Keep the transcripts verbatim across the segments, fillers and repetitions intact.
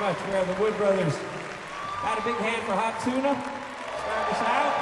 much. We are the Wood Brothers. Got a big hand for Hot Tuna. Start us out.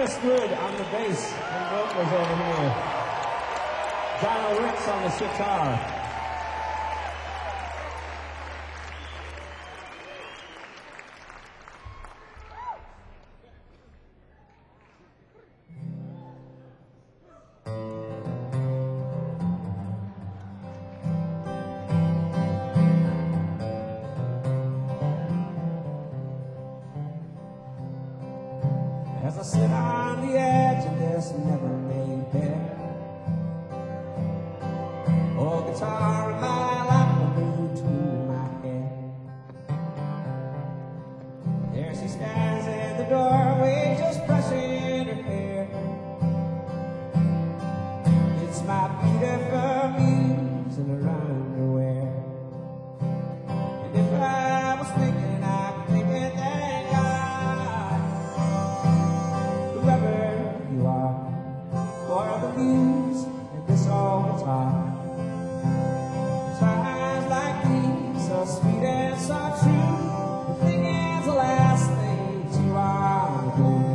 Westwood on the bass and vocals over here. Donald Ricks on the sitar. As I sit on the edge of this never-made bed, oh, guitar in my lap, a mood between my head. There she stands in the doorway, just brushing her hair. It's my beautiful muse in her underwear. And if I was thinking, I'd be thinking that God, whoever you are, for the muse and this old guitar. Times like these, so sweet and so true, the thing is the last thing to want to do.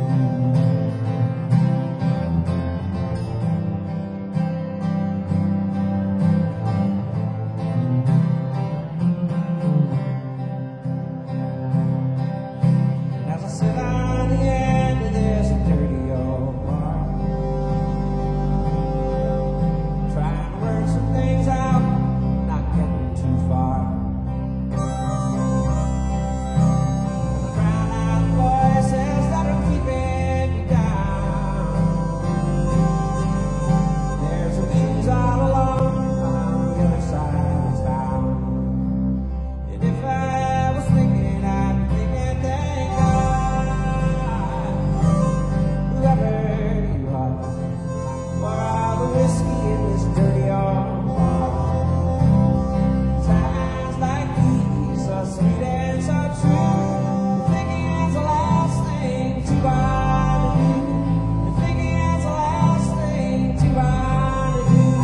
As I sit on the end of this dirty old bar, trying to work some things out, not getting too far. The drown out voices that are keeping me down. There's a muse all alone on the other side of town. And if I was thinking, I'd be thinking, thank God, whoever you are, for all the whiskey in this dirty old bar. Times like these, so sweet and so true, thinking it's the last thing to want to do. Thinking it's the last thing to want to do.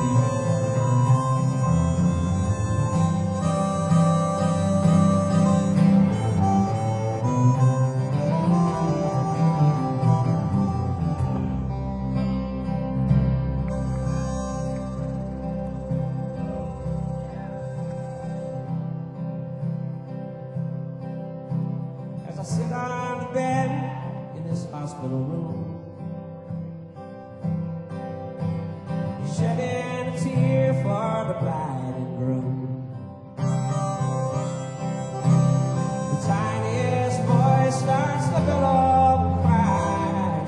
As I sit on the bed in this hospital room, shedding a tear for the bride and groom. The tiniest voice starts to billow and cry.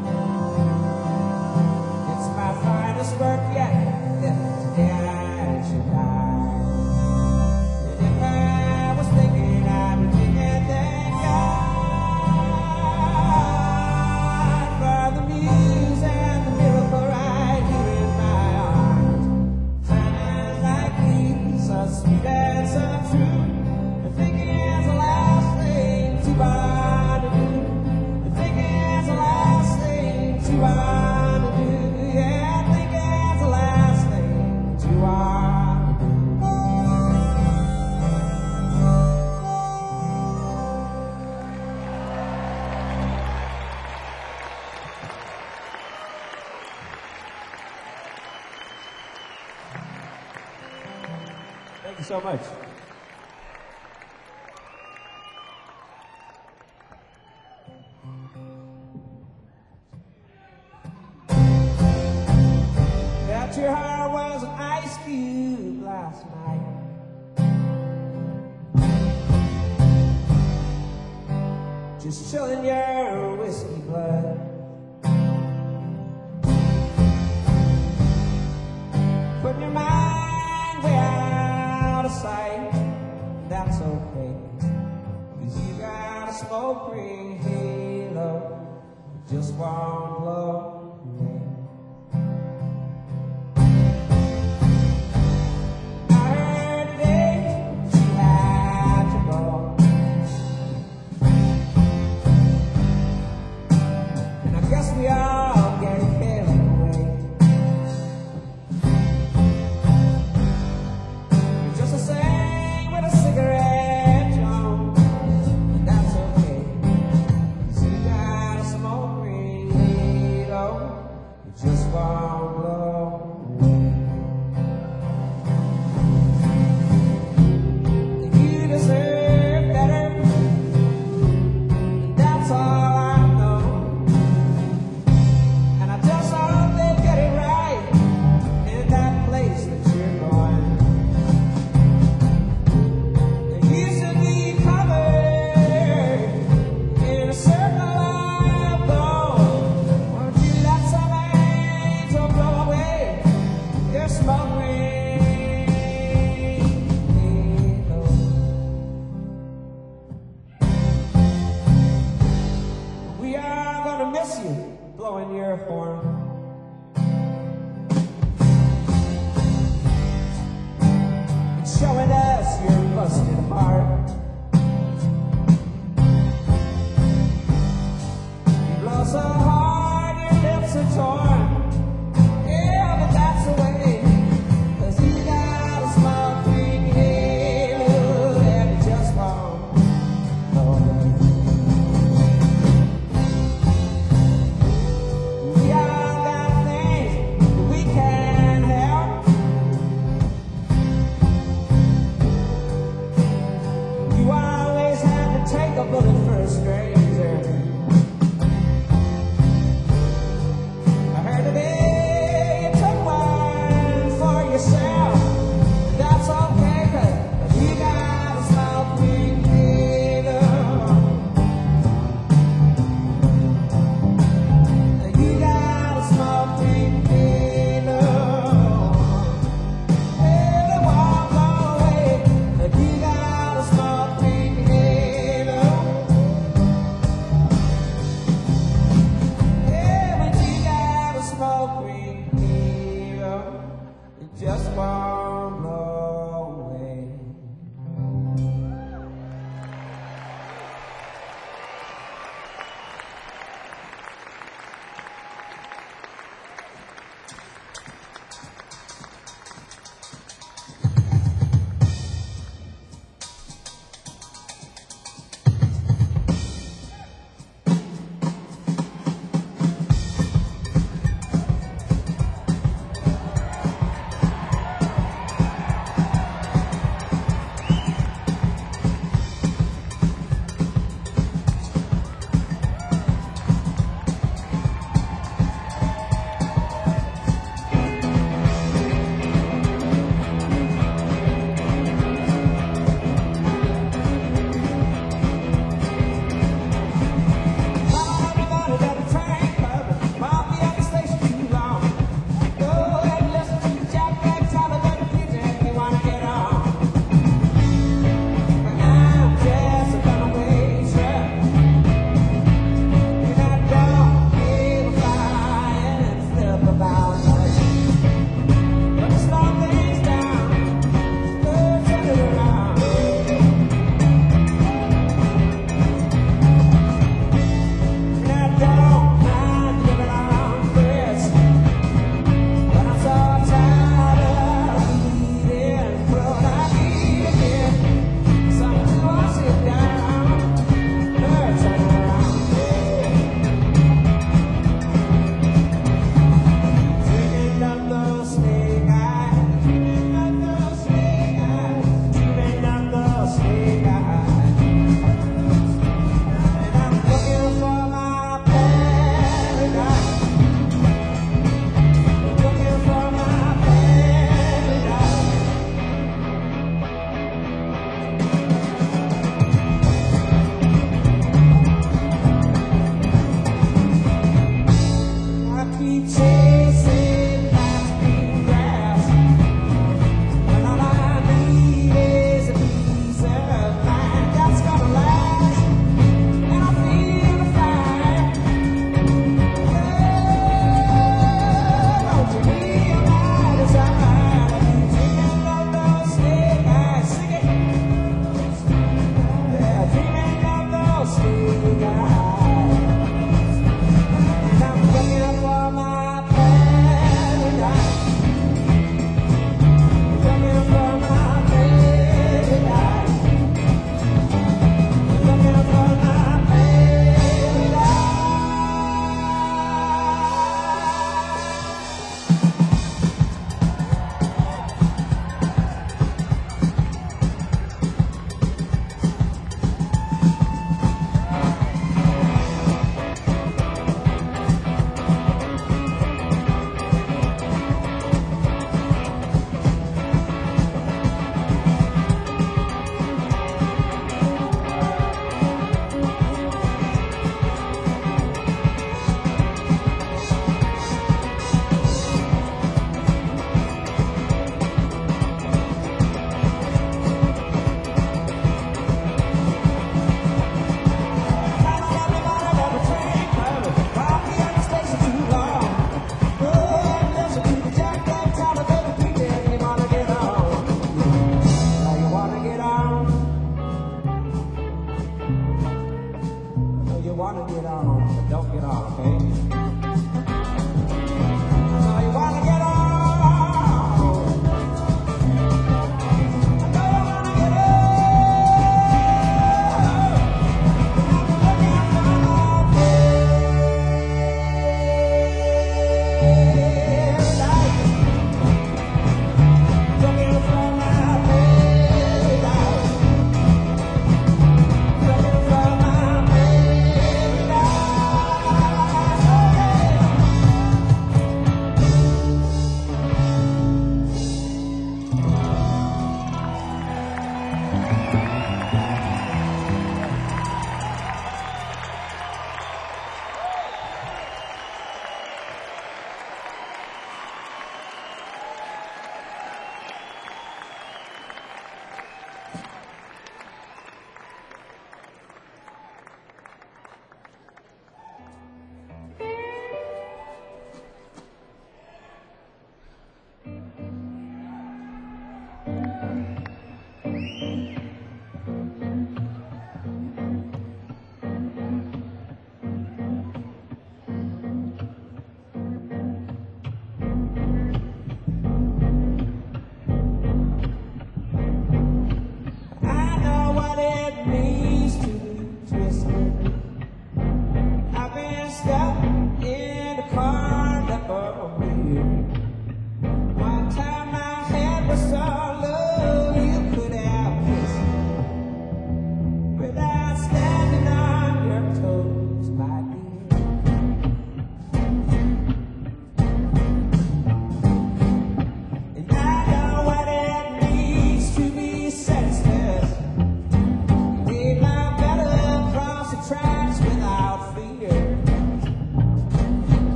It's my finest work yet, if today I should die. And if I was thinking, I'd be thinking, thank God for the muse and the miracle right here in my arms. Times like these, so sweet and so true, and thinking it's the last thing to want to do. And thinking it's the last thing to want to do. Yeah, thinking it's the last thing to want to do. Thank you so much. Bet your heart was an ice cube last night. Just chilling your whiskey blood. Putting your mind way out of sight. That's okay, 'cause you got a smoke ring halo, just won't blow away. I heard today she had to go, and I guess we all get carried away. You're just the same with a cigarette, John, and that's okay, 'cause you got a smoke ring just won't blow away.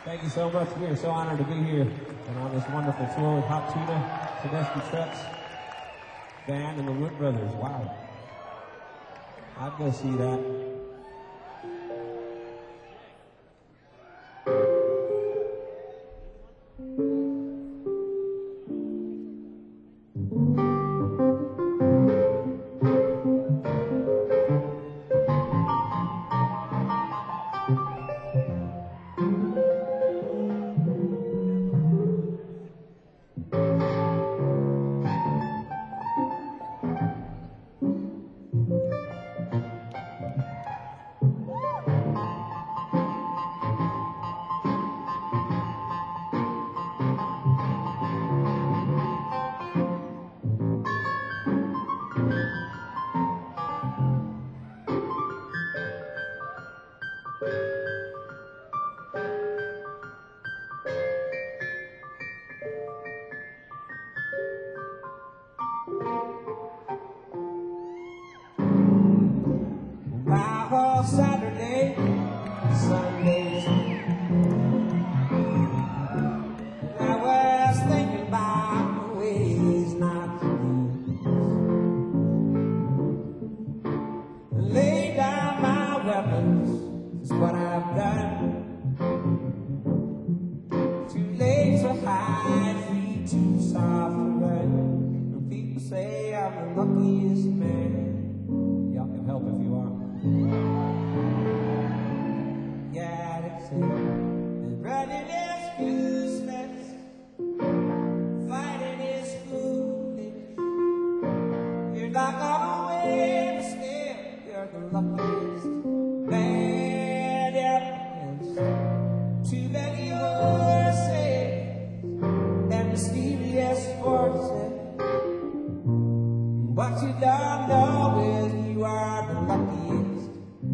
Thank you so much. We are so honored to be here and on this wonderful tour with Hot Tuna, Tedeschi Trucks Band, and the Wood Brothers. Wow. I'd go see that. Saturday, Sundays, I was thinking about ways not to lose. Lay down my weapons, is what I've done. Too late to hide, feet too soft to run. And people say I'm the luckiest man. Y'all can help if you are. Yeah, that's it. And running is useless. Fighting is foolish. You're not gonna win, but still, you're the luckiest man ever. Too many horses and mysterious forces. What you don't know is you are the luckiest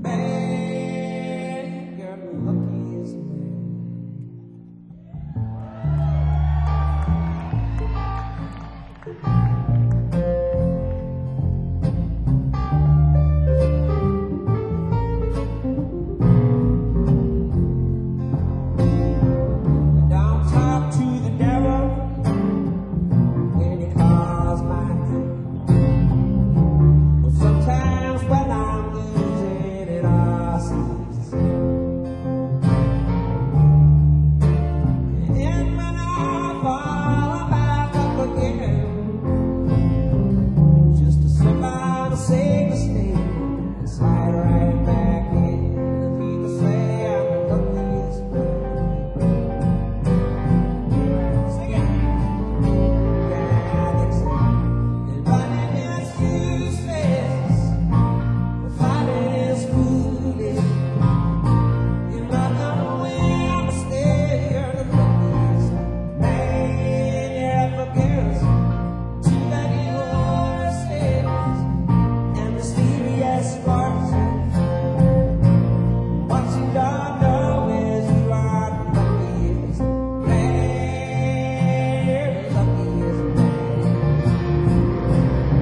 man. You're the luckiest man. Don't talk to the devil when he calls my name. Well, sometimes when I'm losing it all seems. And when I fall back up again, just to slip out and say mistake and slide right back in. And people say I'm the luckiest man. Sing it. Yeah, they say. And running is useless. Fighting is foolish. You're not gonna win, but still you're the luckiest man ever. Cares too many horses and mysterious forces. What you don't know is you are the luckiest man. You're the luckiest man.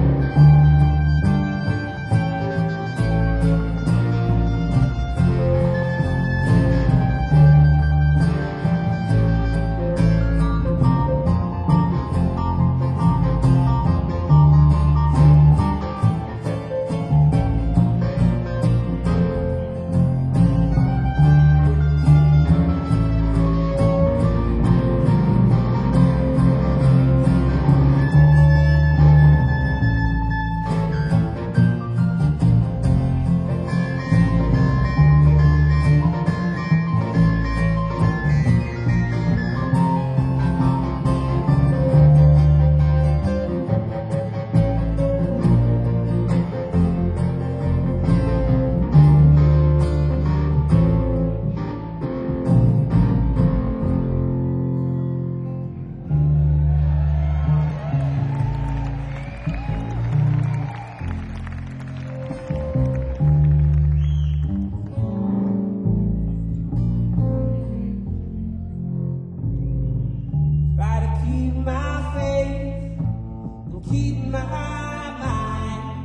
Try to keep my faith and keep my mind.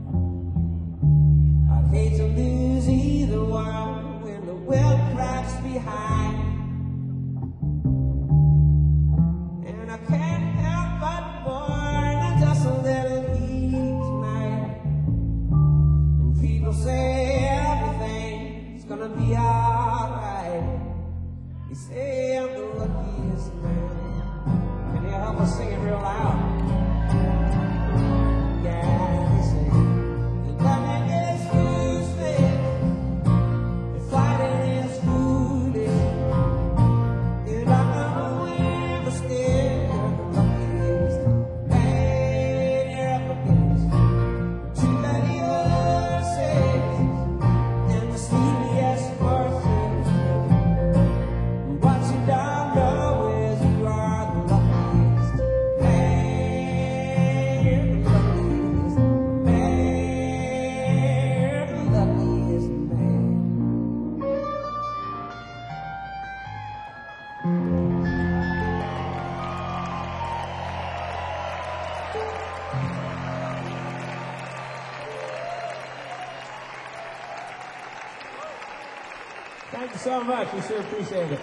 I'd hate to lose either one when the world cracks behind. People say everything's gonna be alright. They say I'm the luckiest man. Can you help us sing it real loud? Yeah, they say that nothing is useless, and fighting is foolish. You don't know when to scare the luckiest man you're up against. Too many horses and mysterious horses. What you don't know is you are the luckiest man. You're the luckiest man. You're the luckiest man. Thank you so much. We sure appreciate it.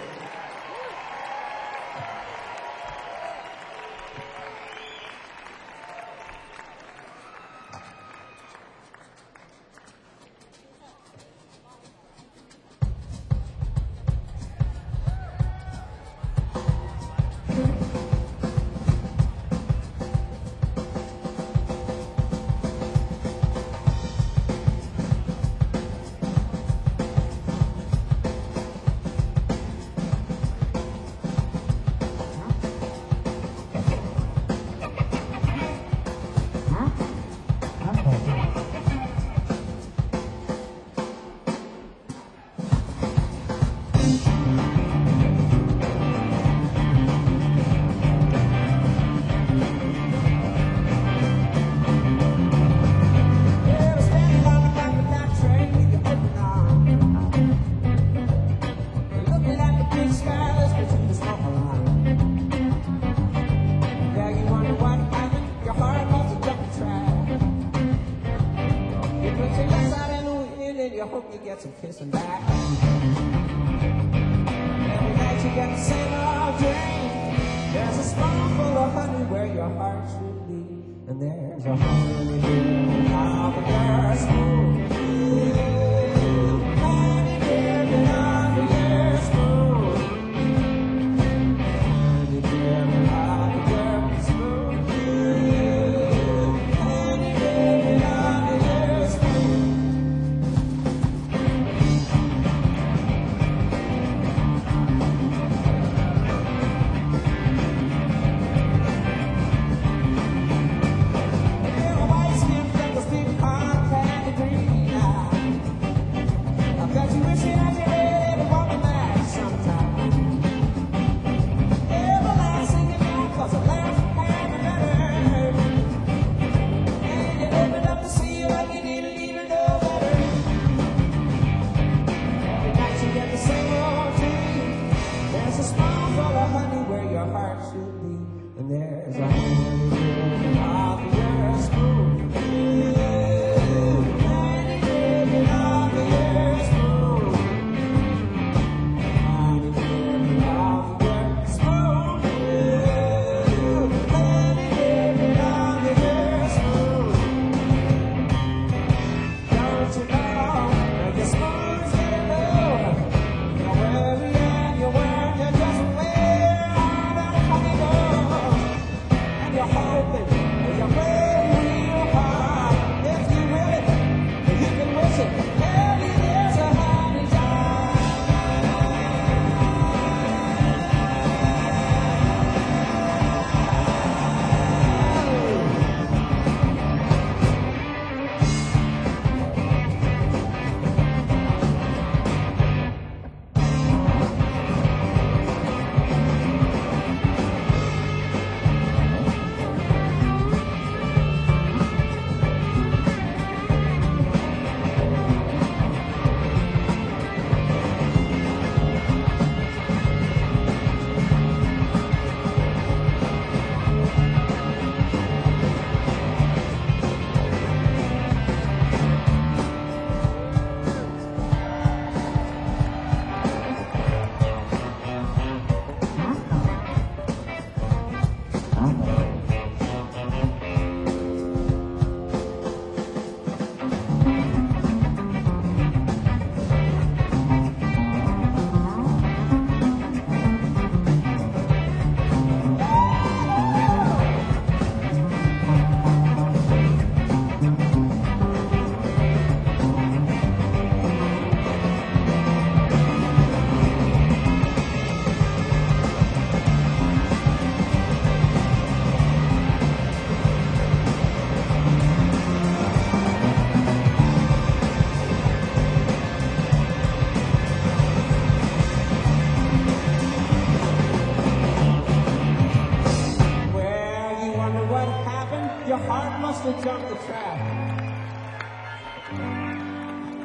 Yeah, standing on the back of that train with your open arms, looking at the big skies between the smoke line. Yeah, you wonder what happened. Your heart was a jumping track. You put your lips out in the wind and you hope you get some kissing back. Every night you get the same old dream. There's a spoonful of honey where your heart should be, and there's a honey dripping off of your spoon. Honey dripping off of your spoon. Honey dripping off of your spoon. Honey dripping off of your spoon. Little white skin freckles, big heart, candy green eyes. I bet you wishing that you had every woman back sometime. Everlasting and now, 'cause the last had a better. And you opened up to see you like you didn't even know better. Every night you get the same old dream. There's a spoonful of honey where your heart should be, and there's a honey dripping off of your spoon. Honey dripping off of your spoon. Honey dripping off of your spoon. Honey dripping off of your spoon. Don't you know that your spoon's getting low? You're worried and you're worried, you're just where all that honey goes. And you're hoping and you're praying real hard. If you will it, you can wish it. Maybe there's a honey jar.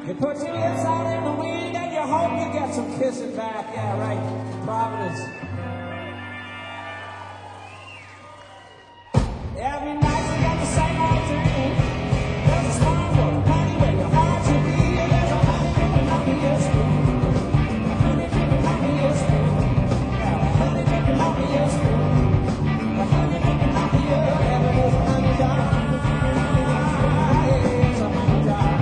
You put your lips out in the wind and you hope you get some kissing back. Yeah, right. Providence. Every night you got the same old dream. There's a smile for the honey where your heart should be. There's a honey dripping off of your spoon. A honey dripping off of your spoon. Yeah, a honey dripping off of your spoon. A honey dripping off of your heaven is a honey jar. Yeah, it's a honey jar.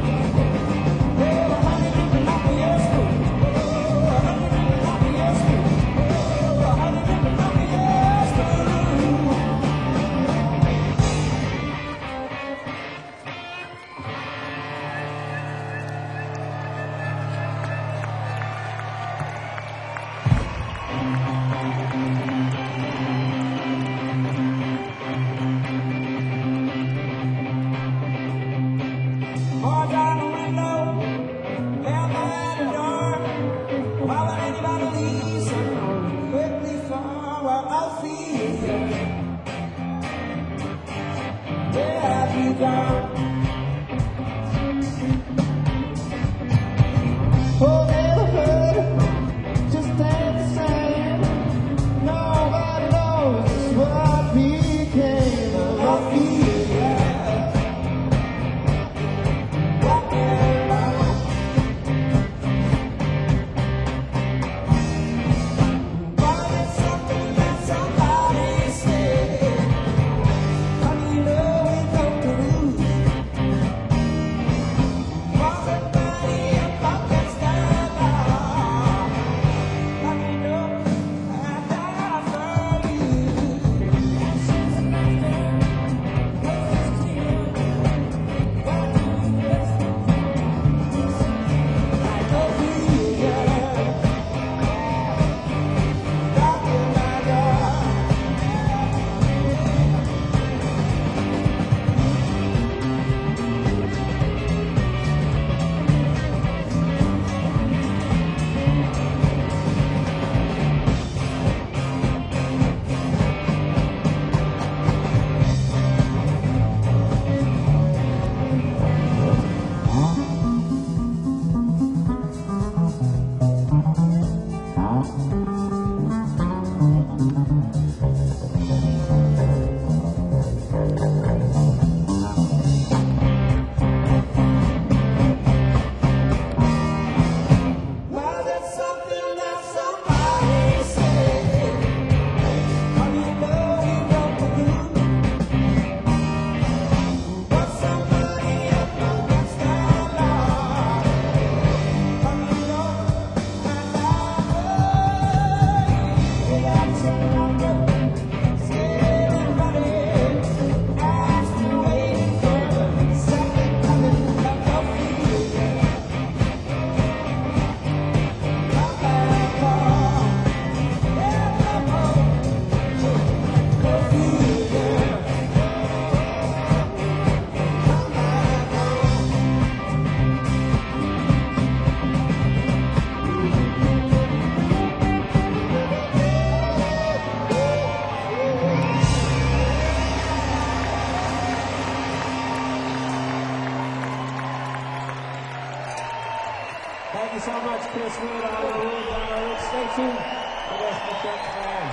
Thank you so much, Chris Wood, on the Wood, on the Wood. Stay tuned for the Michelle Band.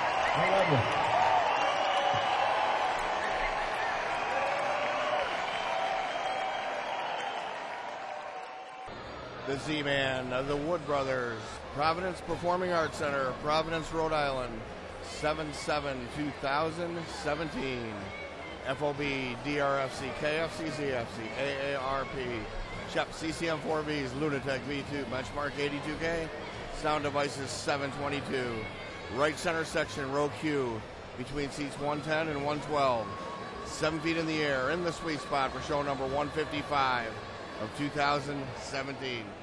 I love you. The Z-Man of the Wood Brothers, Providence Performing Arts Center, Providence, Rhode Island, seven seven two thousand seventeen. F O B, D R F C, K F C, Z F C, A A R P, Shep, C C M four Bs, Lunatic V two, Benchmark eighty-two K, Sound Devices seven twenty-two, right center section, row Q, between seats one ten and one twelve, seven feet in the air, in the sweet spot for show number one fifty-five of two thousand seventeen.